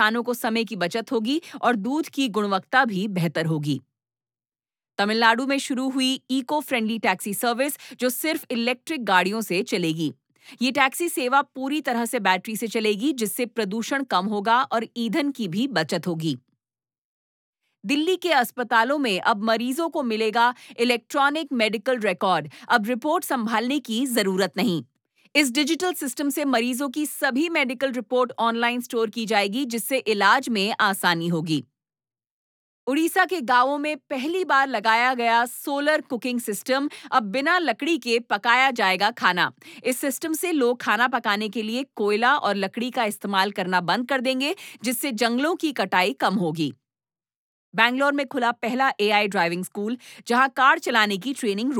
किसानों को समय की बचत होगी और दूध की गुणवत्ता भी बेहतर होगी। तमिलनाडु में शुरू हुई इको फ्रेंडली टैक्सी सर्विस जो सिर्फ इलेक्ट्रिक गाड़ियों से चलेगी। ये टैक्सी सेवा पूरी तरह से बैटरी से चलेगी, जिससे प्रदूषण कम होगा और ईंधन की भी बचत होगी। दिल्ली के अस्पतालों में अब मरीजों को मिलेगा इलेक्ट्रॉनिक मेडिकल रिकॉर्ड। अब रिपोर्ट संभालने की जरूरत नहीं। इस डिजिटल सिस्टम से मरीजों की सभी मेडिकल रिपोर्ट ऑनलाइन स्टोर की जाएगी, जिससे इलाज में आसानी होगी। उड़ीसा के गांवों में पहली बार लगाया गया सोलर कुकिंग सिस्टम। अब बिना लकड़ी के पकाया जाएगा खाना। इस सिस्टम से लोग खाना पकाने के लिए कोयला और लकड़ी का इस्तेमाल करना बंद कर देंगे, जिससे जंगलों की कटाई कम होगी। बैंगलोर में खुला पहला एआई ड्राइविंग स्कूल, जहां कार चलाने की ट्रेनिंग